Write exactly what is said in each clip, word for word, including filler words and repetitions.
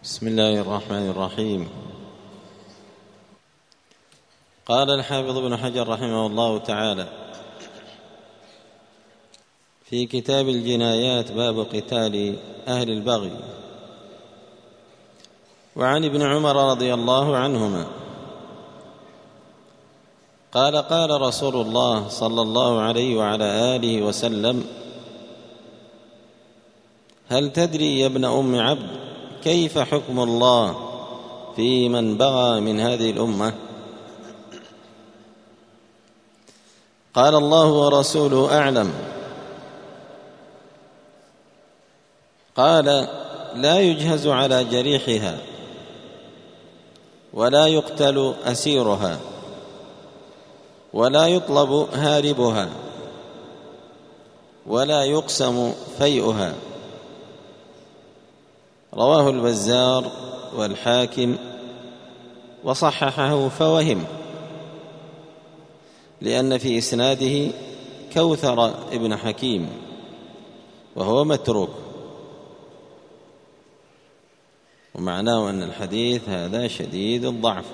بسم الله الرحمن الرحيم. قال الحافظ ابن حجر رحمه الله تعالى في كتاب الجنايات باب قتال أهل البغي: وعن ابن عمر رضي الله عنهما قال قال رسول الله صلى الله عليه وعلى آله وسلم: هل تدري يا ابن أم عبد كيف حكم الله في من بغى من هذه الأمة؟ قال: الله ورسوله أعلم. قال: لا يجهز على جريحها، ولا يقتل أسيرها، ولا يطلب هاربها، ولا يقسم فيئها. رواه البزار والحاكم وصححه فوهم، لأن في إسناده كوثر ابن حكيم وهو متروك، ومعناه أن الحديث هذا شديد الضعف،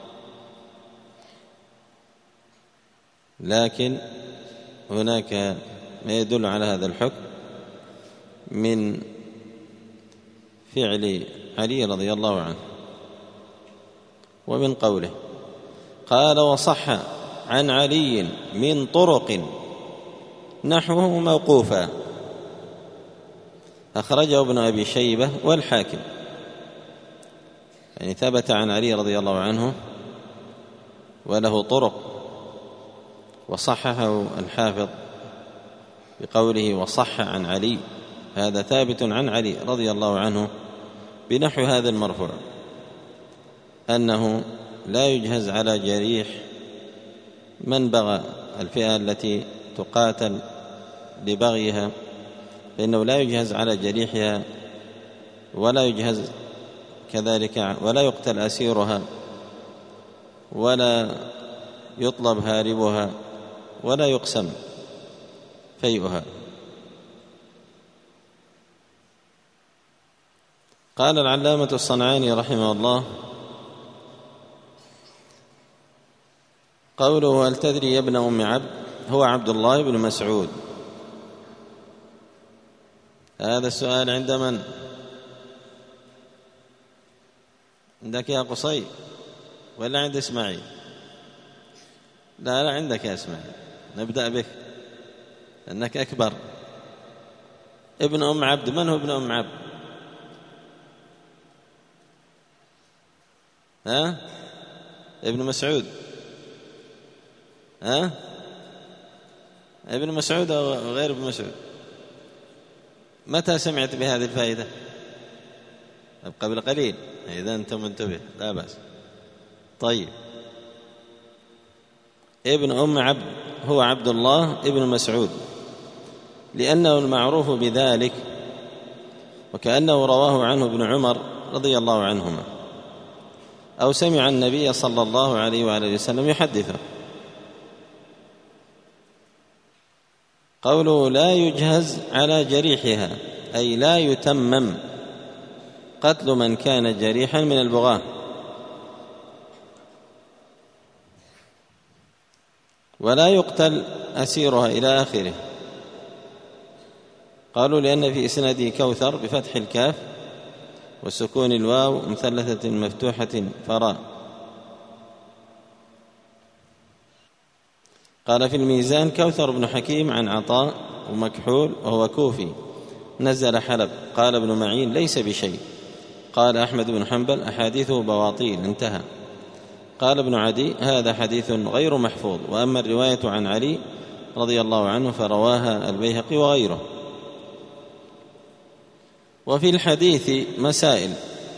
لكن هناك ما يدل على هذا الحكم من فعل علي رضي الله عنه، ومن قوله قال: وصح عن علي من طرق نحوه موقوفا. أخرجه ابن أبي شيبة والحاكم، يعني ثبت عن علي رضي الله عنه وله طرق، وصححه الحافظ بقوله وصح عن علي، هذا ثابت عن علي رضي الله عنه بنحو هذا المرفوع، أنه لا يجهز على جريح من بغى، الفئة التي تقاتل لبغيها، فإنه لا يجهز على جريحها، ولا يجهز كذلك، ولا يقتل أسيرها، ولا يطلب هاربها، ولا يقسم فيئها. قال العلامة الصنعاني رحمه الله: قوله هل تدري يا ابن أم عبد هو عبد الله بن مسعود. هذا السؤال عند من؟ عندك يا قصي ولا عند إسماعيل؟ لا لا عندك يا إسماعيل، نبدأ بك أنك أكبر. ابن أم عبد، من هو ابن أم عبد؟ ها؟ ابن مسعود؟ ها؟ ابن مسعود أو غير ابن مسعود؟ متى سمعت بهذه الفائدة؟ قبل قليل، إذا أنت منتبه لا بأس. طيب، ابن أم عبد هو عبد الله ابن مسعود، لأنه المعروف بذلك، وكأنه رواه عنه ابن عمر رضي الله عنهما، أو سمع النبي صلى الله عليه وآله وسلم يحدثه. قوله لا يجهز على جريحها، أي لا يتمم قتل من كان جريحا من البغاة، ولا يقتل أسيرها إلى آخره. قالوا لأن في إسناده كوثر بفتح الكاف وسكون الواو مثلثة مفتوحة فراء. قال في الميزان كوثر بن حكيم عن عطاء ومكحول وهو كوفي نزل حلب. قال ابن معين ليس بشيء. قال أحمد بن حنبل أحاديثه بواطيل، انتهى. قال ابن عدي هذا حديث غير محفوظ. وأما الرواية عن علي رضي الله عنه فرواها البيهقي وغيره. وفي الحديث مسائل: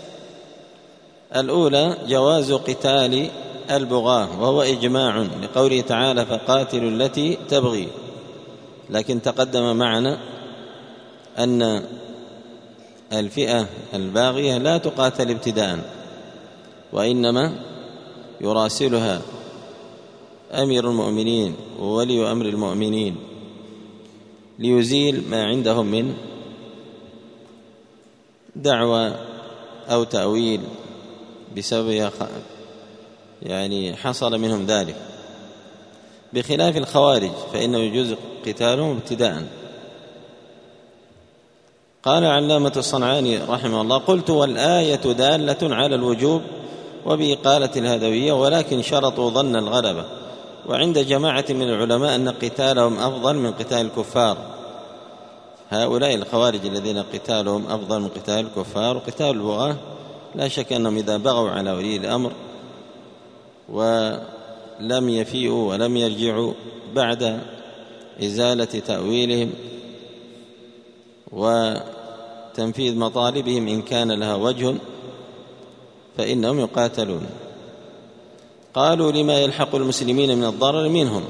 الأولى جواز قتال البغاة، وهو إجماع لقوله تعالى فقاتلوا التي تبغي، لكن تقدم معنا أن الفئة الباغية لا تقاتل ابتداء، وإنما يراسلها أمير المؤمنين وولي أمر المؤمنين ليزيل ما عندهم من دعوى أو تأويل بسبب يعني حصل منهم ذلك، بخلاف الخوارج فإنه يجوز قتالهم ابتداء. قال علامة الصنعاني رحمه الله: قلت والآية دالة على الوجوب وبإقالة الهدوية، ولكن شرطوا ظن الغلبة، وعند جماعة من العلماء أن قتالهم أفضل من قتال الكفار. هؤلاء الخوارج الذين قتالهم أفضل من قتال الكفار، وقتال البغاة لا شك أنهم إذا بغوا على ولي الأمر ولم يفيئوا ولم يرجعوا بعد إزالة تأويلهم وتنفيذ مطالبهم إن كان لها وجه فإنهم يقاتلون. قالوا: لما يلحق المسلمين من الضرر منهم.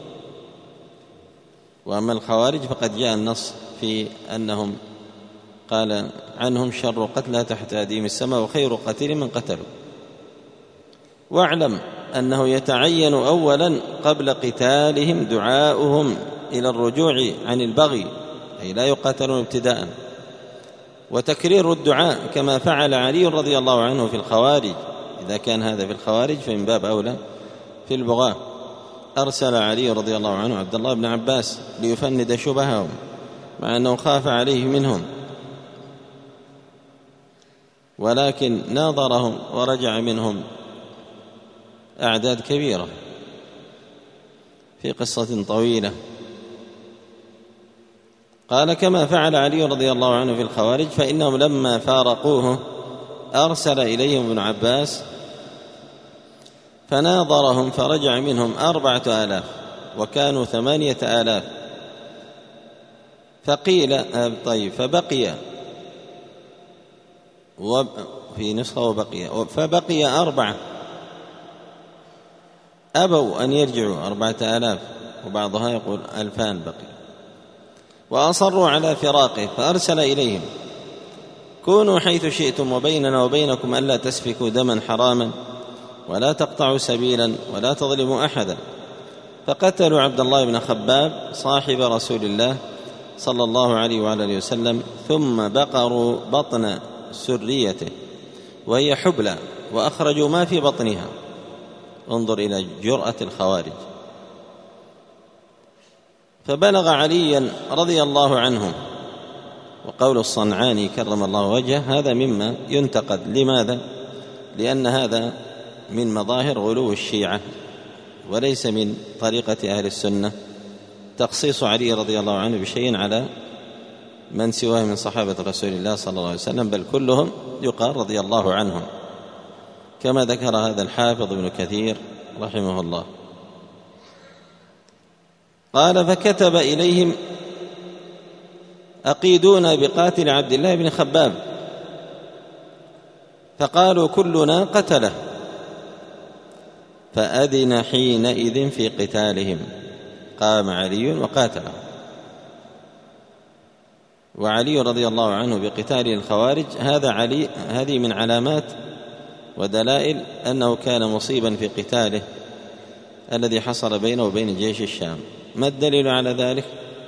وأما الخوارج فقد جاء النص في أنهم قال عنهم: شر قتلى تحت أديم السماء وخير قتيل من قتلوا. واعلم أنه يتعين أولا قبل قتالهم دعاؤهم إلى الرجوع عن البغي، أي لا يقاتلون ابتداء، وتكرير الدعاء كما فعل علي رضي الله عنه في الخوارج. إذا كان هذا في الخوارج فمن باب أولى في البغاة. أرسل علي رضي الله عنه عبد الله بن عباس ليفند شبههم، مع أنه خاف عليه منهم، ولكن ناظرهم ورجع منهم أعداد كبيرة في قصة طويلة. قال: كما فعل علي رضي الله عنه في الخوارج، فإنهم لما فارقوه أرسل إليهم ابن عباس فناظرهم فرجع منهم أربعة آلاف، وكانوا ثمانية آلاف. فقيل طيب فبقي في نسخة وبقي فبقي أربعة أبوا أن يرجعوا، أربعة آلاف، وبعضها يقول ألفان بقي، وأصروا على فراقه. فأرسل إليهم: كونوا حيث شئتم وبيننا وبينكم ألا تسفكوا دما حراما ولا تقطعوا سبيلا ولا تظلموا أحدا. فقتلوا عبد الله بن خباب صاحب رسول الله صلى الله عليه وعلى وسلم، ثم بقروا بطن سريته وهي حبلى وأخرجوا ما في بطنها. انظر إلى جرأة الخوارج. فبلغ عليا رضي الله عنه، وقول الصنعاني كرم الله وجهه هذا مما ينتقد. لماذا؟ لأن هذا من مظاهر غلو الشيعة، وليس من طريقة أهل السنة تخصيص علي رضي الله عنه بشيء على من سواه من صحابة رسول الله صلى الله عليه وسلم، بل كلهم يقال رضي الله عنهم، كما ذكر هذا الحافظ ابن كثير رحمه الله. قال: فكتب إليهم: أقيدونا بقاتل عبد الله بن خباب. فقالوا: كلنا قتله. فأذن حينئذ في قتالهم، قام علي وقاتله. وعلي رضي الله عنه بقتال الخوارج هذا علي هذه من علامات ودلائل أنه كان مصيبا في قتاله الذي حصل بينه وبين جيش الشام. ما الدليل على ذلك؟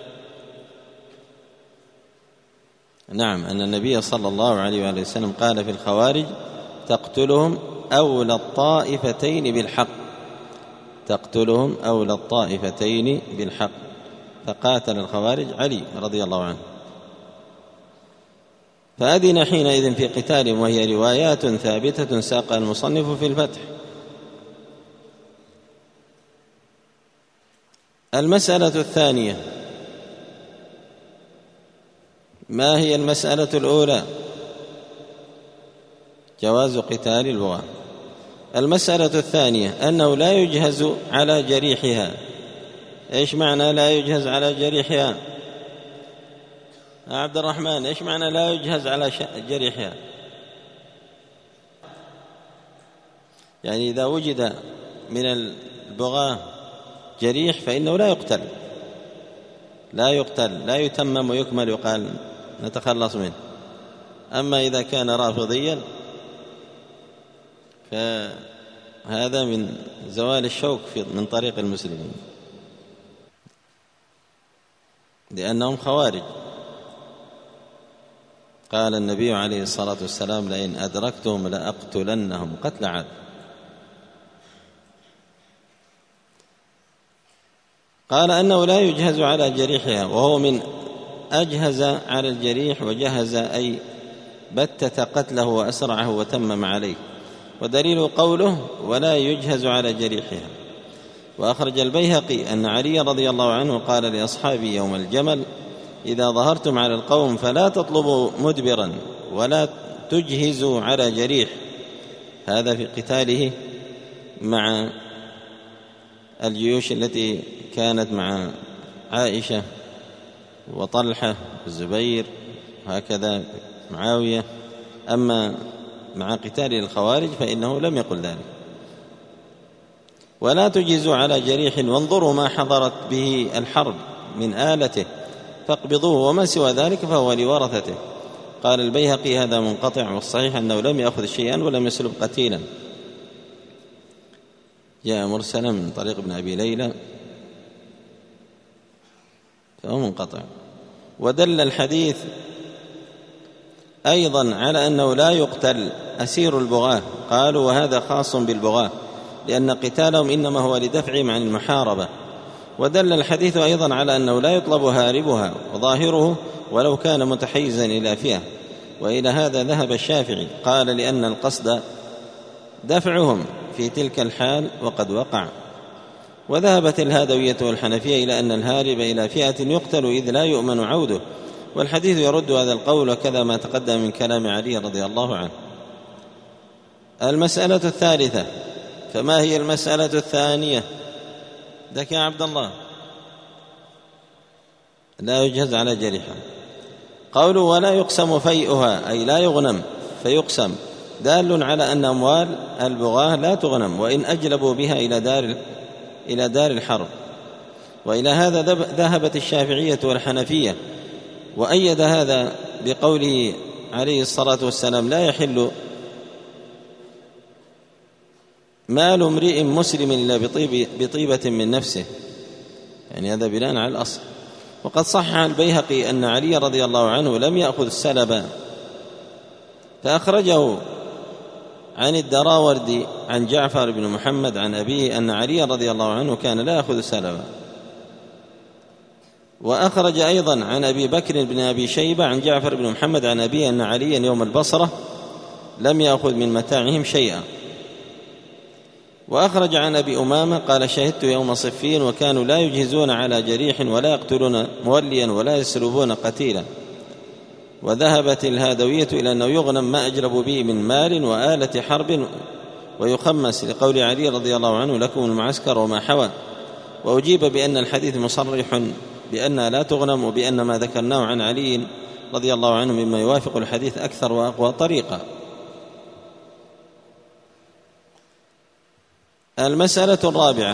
نعم، أن النبي صلى الله عليه وآله وسلم قال في الخوارج: تقتلهم أولى الطائفتين بالحق، تقتلهم أولى الطائفتين بالحق. فقاتل الخوارج علي رضي الله عنه. فأذن حينئذ في قتالهم، وهي روايات ثابتة ساقها المصنف في الفتح. المسألة الثانية: ما هي المسألة الأولى؟ جواز قتال البغاة. المسألة الثانية أنه لا يجهز على جريحها. إيش معنى لا يجهز على جريحها؟ عبد الرحمن، إيش معنى لا يجهز على جريحها؟ يعني إذا وجد من البغاة جريح فإنه لا يقتل، لا يقتل لا يتمم ويكمل يقال نتخلص منه. أما إذا كان رافضيا فهذا من زوال الشوك من طريق المسلمين، لأنهم خوارج. قال النبي عليه الصلاة والسلام: لئن أدركتهم لأقتلنهم قتل عاد. قال أنه لا يجهز على جريحها، وهو من أجهز على الجريح، وجهز أي بتت قتله وأسرعه وتمم عليه، ودليل قوله: ولا يجهز على جريحها. وأخرج البيهقي أن علي رضي الله عنه قال لأصحابه يوم الجمل: إذا ظهرتم على القوم فلا تطلبوا مدبرا ولا تجهزوا على جريح. هذا في قتاله مع الجيوش التي كانت مع عائشة وطلحة والزبير وهكذا معاوية. أما مع قتال الخوارج فإنه لم يقل ذلك. ولا تجهزوا على جريح، وانظروا ما حضرت به الحرب من آلته فاقبضوه، وما سوى ذلك فهو لورثته. قال البيهقي: هذا منقطع، والصحيح أنه لم يأخذ شيئا ولم يسلب قتيلا. جاء مرسلا من طريق ابن أبي ليلى فهو منقطع. ودل الحديث أيضا على أنه لا يقتل أسير البغاة. قالوا: وهذا خاص بالبغاة، لأن قتالهم إنما هو لدفعهم عن المحاربة. ودل الحديث أيضا على أنه لا يطلب هاربها، وظاهره ولو كان متحيزا إلى فئة. وإلى هذا ذهب الشافعي، قال: لأن القصد دفعهم في تلك الحال وقد وقع. وذهبت الهادوية والحنفية إلى أن الهارب إلى فئة يقتل إذ لا يؤمن عوده، والحديث يرد هذا القول، وكذا ما تقدم من كلام علي رضي الله عنه. المسألة الثالثة. فما هي المسألة الثانية؟ ذاك يا عبد الله. لا يجهز على جريحة. قوله: ولا يقسم فيئها، أي لا يغنم فيقسم، دال على أن أموال البغاة لا تغنم، وإن أجلبوا بها إلى دار إلى دار الحرب. وإلى هذا ذهبت الشافعية والحنفية، وأيد هذا بقوله عليه الصلاة والسلام: لا يحل مال امرئ مسلم إلا بطيب بطيبة من نفسه، يعني هذا بناء على الأصل. وقد صح البيهقي أن علي رضي الله عنه لم يأخذ السلب، فأخرجه عن الدراوردي عن جعفر بن محمد عن أبيه أن علي رضي الله عنه كان لا يأخذ سلبا. وأخرج أيضا عن أبي بكر بن أبي شيبة عن جعفر بن محمد عن أبيه أن عليا يوم البصرة لم يأخذ من متاعهم شيئا. وأخرج عن أبي أمامة قال: شهدت يوم صفين وكانوا لا يجهزون على جريح ولا يقتلون موليا ولا يسلبون قتيلا. وذهبت الهادوية إلى أنه يغنم ما أجلبوا به من مال وآلة حرب ويخمس، لقول علي رضي الله عنه: لكم المعسكر وما حوى. وأجيب بأن الحديث مصرح بأن لا تغنم، وبأن ما ذكرناه عن علي رضي الله عنه مما يوافق الحديث أكثر وأقوى طريقة. المسألة الرابعة.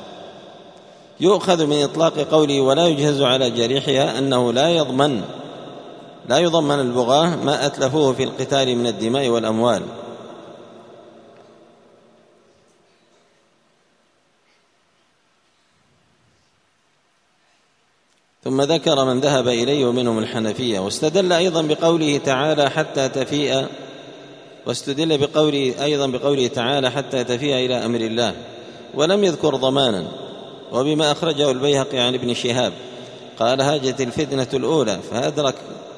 يؤخذ من إطلاق قوله: ولا يجهز على جريحها أنه لا يضمن لا يضمن البغاة ما أتلفوه في القتال من الدماء والأموال. ثم ذكر من ذهب إليه ومنهم الحنفية. واستدل أيضا بقوله تعالى: حتى تفيء واستدل بقوله أيضا بقوله تعالى: حتى تفيء إلى أمر الله، ولم يذكر ضمانا. وبما أخرجه البيهقي عن ابن شهاب قال: هاجت الفتنة الأولى فأدرك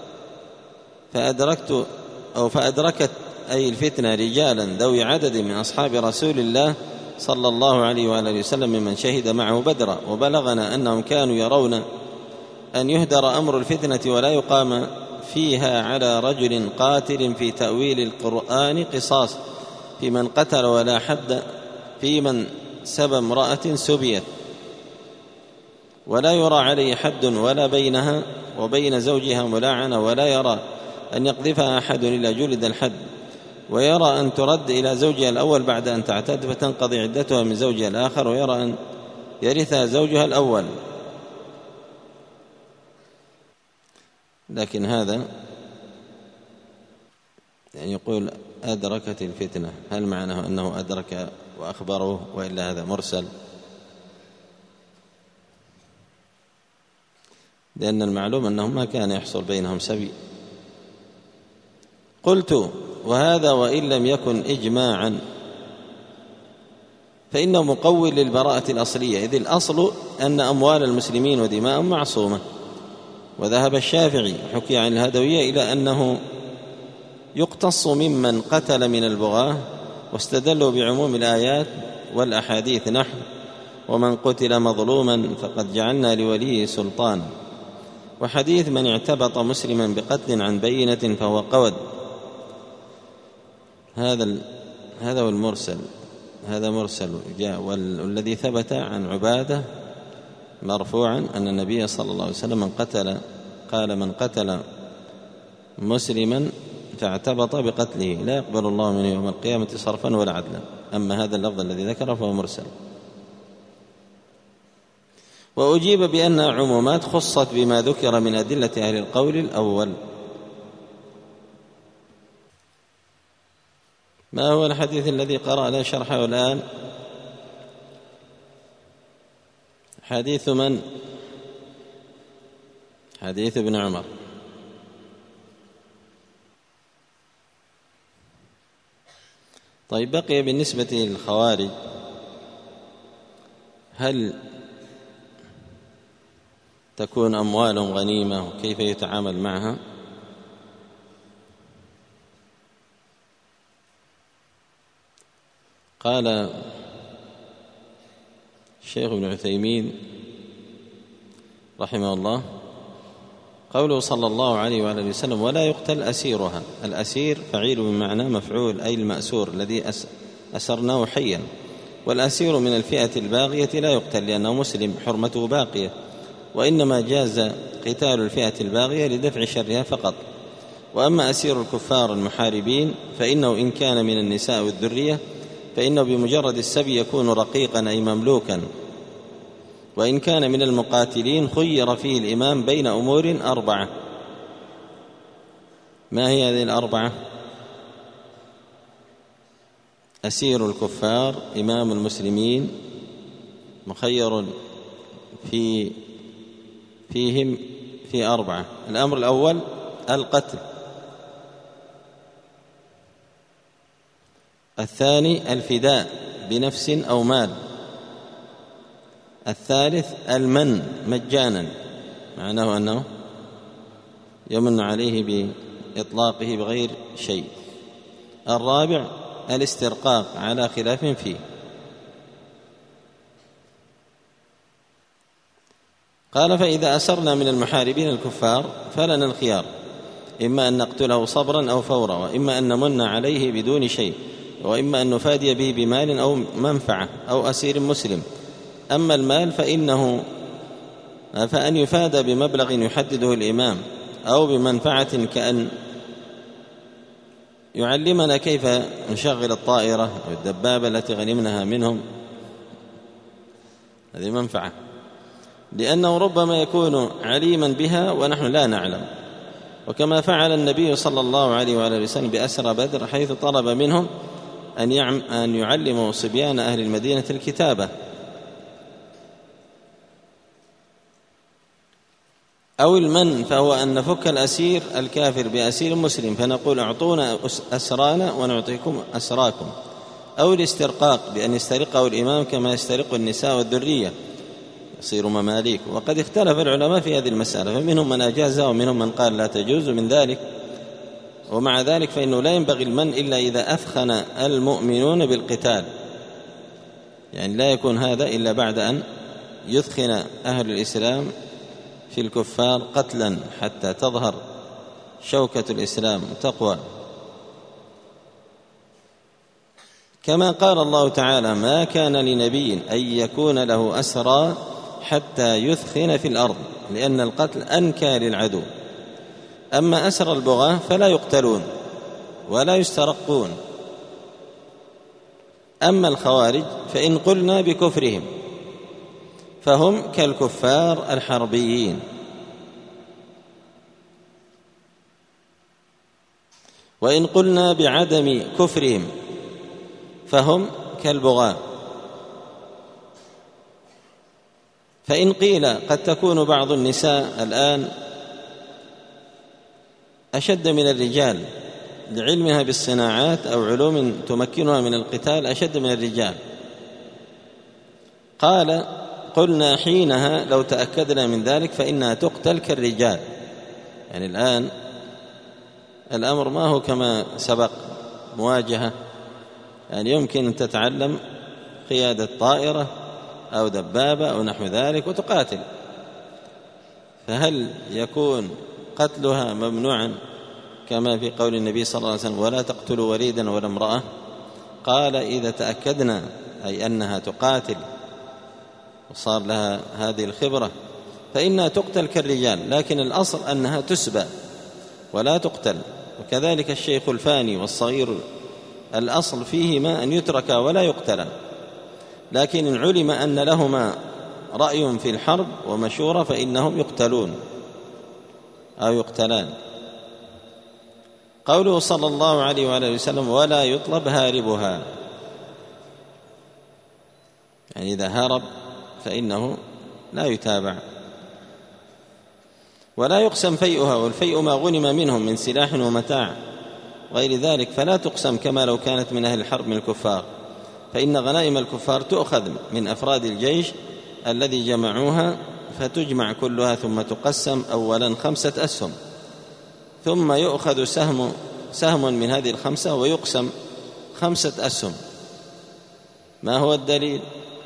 فأدركت أو فأدركت أي الفتنة رجالا ذوي عدد من أصحاب رسول الله صلى الله عليه وآله وسلم ممن شهد معه بدرا، وبلغنا أنهم كانوا يرون أن يهدر أمر الفتنة ولا يقام فيها على رجل قاتل في تأويل القرآن قصاص في من قتل، ولا حد في من سبى امرأة سبيت، ولا يرى عليه حد ولا بينها وبين زوجها ملاعنة، ولا يرى أن يقذفها أحد إلا جلد الحد، ويرى أن ترد إلى زوجها الأول بعد أن تعتد فتنقضي عدتها من زوجها الآخر، ويرى أن يرثها زوجها الأول. لكن هذا يعني يقول أدركت الفتنة، هل معناه أنه أدرك وأخبره، وإلا هذا مرسل؟ لأن المعلوم أنهم ما كان يحصل بينهم سبي، قلت: وهذا وإن لم يكن إجماعا فإنه مقوي للبراءة الأصلية، إذ الأصل أن أموال المسلمين ودماءهم معصومة. وذهب الشافعي حكي عن الهدوية إلى أنه يقتص ممن قتل من البغاة، واستدلوا بعموم الآيات والأحاديث نحو: ومن قتل مظلوما فقد جعلنا لوليه سلطان، وحديث: من اعتبط مسلما بقتل عن بينة فهو قود. هذا هذا هو المرسل، هذا مرسل جاء. والذي ثبت عن عبادة مرفوعا أن النبي صلى الله عليه وسلم من قتل قال: من قتل مسلما فاعتبط بقتله لا يقبل الله منه يوم القيامة صرفا ولا عدلا. أما هذا اللفظ الذي ذكره فهو مرسل. وأجيب بأنها عمومات خصت بما ذكر من أدلة أهل القول الأول. ما هو الحديث الذي قرأنا شرحه الآن؟ حديث من؟ حديث ابن عمر. طيب، بقي بالنسبة للخوارج: هل تكون أموالهم غنيمة وكيف يتعامل معها؟ قال الشيخ ابن عثيمين رحمه الله: قوله صلى الله عليه وآله وسلم: ولا يقتل أسيرها. الأسير فعيل بمعنى مفعول، أي المأسور الذي أسرناه حيا. والأسير من الفئة الباغية لا يقتل لأنه مسلم حرمته باقية، وإنما جاز قتال الفئة الباغية لدفع شرها فقط. وأما أسير الكفار المحاربين فإنه إن كان من النساء والذرية فإنه بمجرد السبي يكون رقيقا أي مملوكا. وإن كان من المقاتلين خير فيه الإمام بين أمور أربعة. ما هي هذه الأربعة؟ أسير الكفار، إمام المسلمين، مخير في فيهم في أربعة. الأمر الأول القتل، الثاني الفداء بنفس أو مال، الثالث المن مجانا، معناه أنه يمن عليه بإطلاقه بغير شيء، الرابع الاسترقاق على خلاف فيه. قال: فإذا أسرنا من المحاربين الكفار فلنا الخيار، إما أن نقتله صبرا أو فورا، وإما أن نمن عليه بدون شيء، وإما أن نفادي به بمال أو منفعة أو أسير مسلم. أما المال فإنه فأن يفادى بمبلغ يحدده الإمام، أو بمنفعة كأن يعلمنا كيف نشغل الطائرة أو الدبابة التي غنمناها منهم، هذه منفعة، لأنه ربما يكون عليما بها ونحن لا نعلم. وكما فعل النبي صلى الله عليه وآله وسلم بأسرى بدر، حيث طلب منهم أن يعلموا صبيان أهل المدينة الكتابة. أو المن فهو أن نفك الأسير الكافر بأسير مسلم، فنقول: أعطونا أسرانا ونعطيكم أسراكم. أو الاسترقاق بأن يسترقه الإمام كما يسترق النساء والذرية، يصير مماليك. وقد اختلف العلماء في هذه المسألة، فمنهم من أجازها ومنهم من قال لا تجوز من ذلك. ومع ذلك فإنه لا ينبغي المن إلا إذا أثخن المؤمنون بالقتال، يعني لا يكون هذا إلا بعد أن يثخن أهل الإسلام في الكفار قتلا حتى تظهر شوكة الإسلام تقوى. كما قال الله تعالى: ما كان لنبي أن يكون له أسرى حتى يثخن في الأرض، لأن القتل أنكى للعدو. أما أسر البغاة فلا يقتلون ولا يسترقون. أما الخوارج فإن قلنا بكفرهم فهم كالكفار الحربيين، وإن قلنا بعدم كفرهم فهم كالبغاة. فإن قيل قد تكون بعض النساء الآن أشد من الرجال لعلمها بالصناعات أو علوم تمكنها من القتال أشد من الرجال. قال: قلنا حينها لو تأكدنا من ذلك فإنها تقتل كالرجال. يعني الآن الأمر ما هو كما سبق مواجهة، يعني يمكن أن تتعلم قيادة طائرة أو دبابة أو نحو ذلك وتقاتل، فهل يكون قتلها ممنوعا كما في قول النبي صلى الله عليه وسلم: ولا تقتلوا وليدا ولا امرأة؟ قال: إذا تأكدنا، أي أنها تقاتل وصار لها هذه الخبرة، فإنها تقتل كالرجال، لكن الأصل أنها تسبى ولا تقتل. وكذلك الشيخ الفاني والصغير الأصل فيهما أن يتركا ولا يقتلا، لكن إن علم أن لهما رأي في الحرب ومشورة فإنهم يقتلون أو يقتلان. قوله صلى الله عليه وآله وسلم: ولا يطلب هاربها، يعني إذا هرب فإنه لا يتابع. ولا يقسم فيئها، والفيء ما غنم منهم من سلاح ومتاع غير ذلك، فلا تقسم كما لو كانت من أهل الحرب من الكفار، فإن غنائم الكفار تؤخذ من أفراد الجيش الذي جمعوها، فتجمع كلها ثم تقسم أولا خمسة أسهم، ثم يؤخذ سهم سهم من هذه الخمسة ويقسم خمسة أسهم. ما هو الدليل؟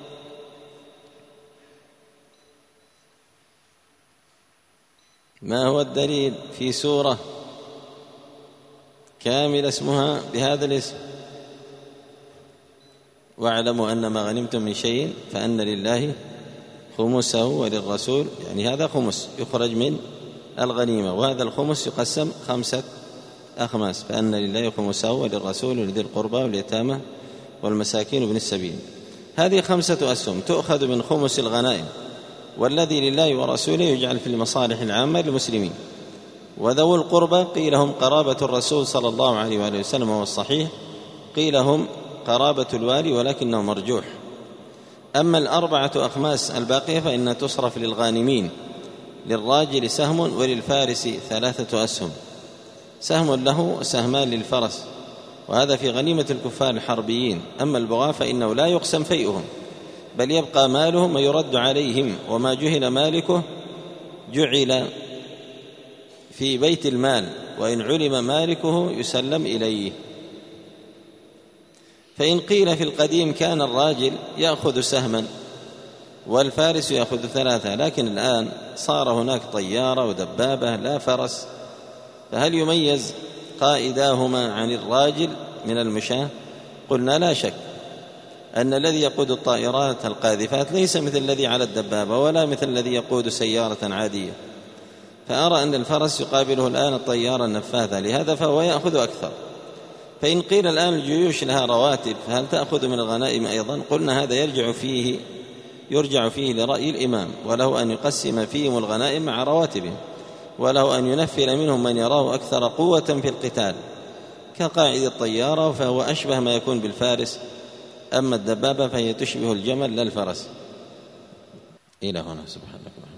ما هو الدليل في سورة كاملة اسمها بهذا الاسم: واعلموا أن ما غنمتم من شيء فأن لله خمسه وللرسول، يعني هذا خمس يخرج من الغنيمة، وهذا الخمس يقسم خمسة أخماس، فأن لله خمسه وللرسول ولذي القربى واليتامى والمساكين وابن السبيل. هذه خمسة أسهم تؤخذ من خمس الغنائم، والذي لله ورسوله يجعل في المصالح العامة للمسلمين. وذو القربى قيل هم قرابة الرسول صلى الله عليه وآله وسلم، والصحيح قيل هم قرابة الوالي ولكنه مرجوح. أما الأربعة أخماس الباقية فإنها تصرف للغانمين، للراجل سهم وللفارس ثلاثة أسهم، سهم له وسهمان للفرس، وهذا في غنيمة الكفار الحربيين. أما البغاة فإنه لا يقسم فيئهم، بل يبقى مالهم ويرد عليهم، وما جهل مالكه جعل في بيت المال، وإن علم مالكه يسلم إليه. فإن قيل في القديم كان الراجل يأخذ سهما والفارس يأخذ ثلاثة، لكن الآن صار هناك طيارة ودبابة لا فرس، فهل يميز قائداهما عن الراجل من المشاة؟ قلنا لا شك أن الذي يقود الطائرات القاذفات ليس مثل الذي على الدبابة، ولا مثل الذي يقود سيارة عادية، فأرى أن الفرس يقابله الآن الطيارة النفاثة، لهذا فهو يأخذ أكثر. فإن قيل الآن الجيوش لها رواتب، فهل تأخذ من الغنائم أيضا؟ قلنا هذا يرجع فيه يرجع فيه لرأي الإمام، وله أن يقسم فيهم الغنائم مع رواتبهم، وله أن ينفل منهم من يراه أكثر قوة في القتال كقائد الطيارة، فهو أشبه ما يكون بالفارس. أما الدبابة فهي تشبه الجمل لا الفرس. إلى هنا، سبحانك.